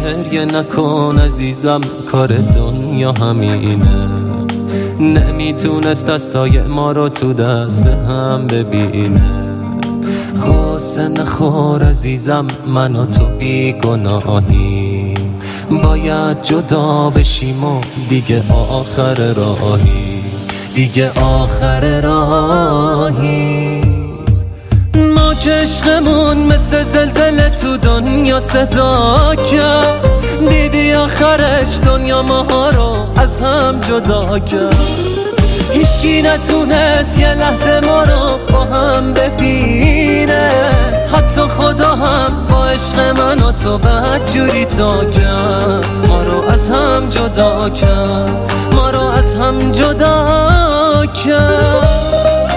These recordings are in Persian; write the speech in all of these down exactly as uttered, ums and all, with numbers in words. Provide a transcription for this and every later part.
گریه نکن عزیزم، کار دنیا همینه. نمیتونست دستای ما رو تو دست هم ببینه. غصه نخور عزیزم، من و تو بیگناهی، باید جدا بشیم و دیگه آخر راهی، دیگه آخر راهی. ما که عشقمون مثل زلزله تو دنیا صدا کرد، دیدی آخرش دنیا ماها رو از هم جدا کرد. هیچکی نتونست یه لحظه ما رو با هم ببینه، حتی خدا هم با عشق من و تو بدجوری تا کرد. ما رو از هم جدا کرد، ما رو از هم جدا کرد.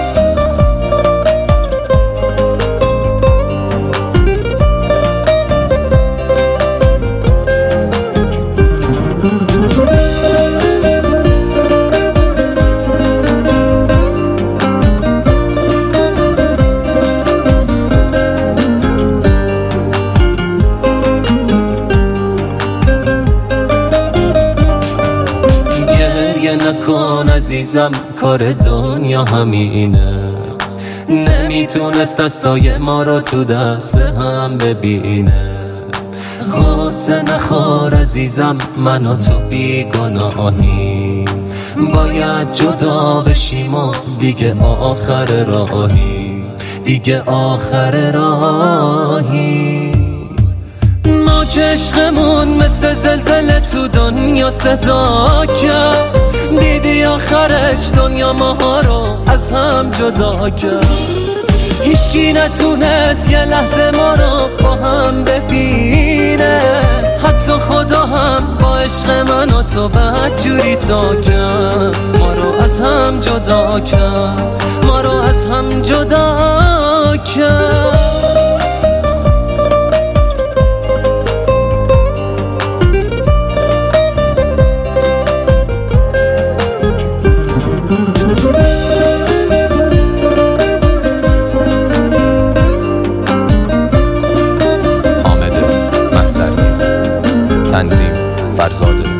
نکن عزیزم، کار دنیا همینه. نمیتونست دستای ما رو تو دست هم ببینه. غصه نخور عزیزم، من و تو بیگناهی، باید جدا بشیم و دیگه آخر راهی، دیگه آخر راهی. ما که عشقمون مثل زلزله تو دنیا صدا کرد، دیدی آخرش دنیا ماها رو از هم جدا کرد. هیچکی نتونست یه لحظه ما رو با هم ببینه، حتی خدا هم با عشق من و تو بدجوری تا کرد. ما رو از هم جدا کرد، ما رو از هم جدا کرد. تنظیم فرزاده.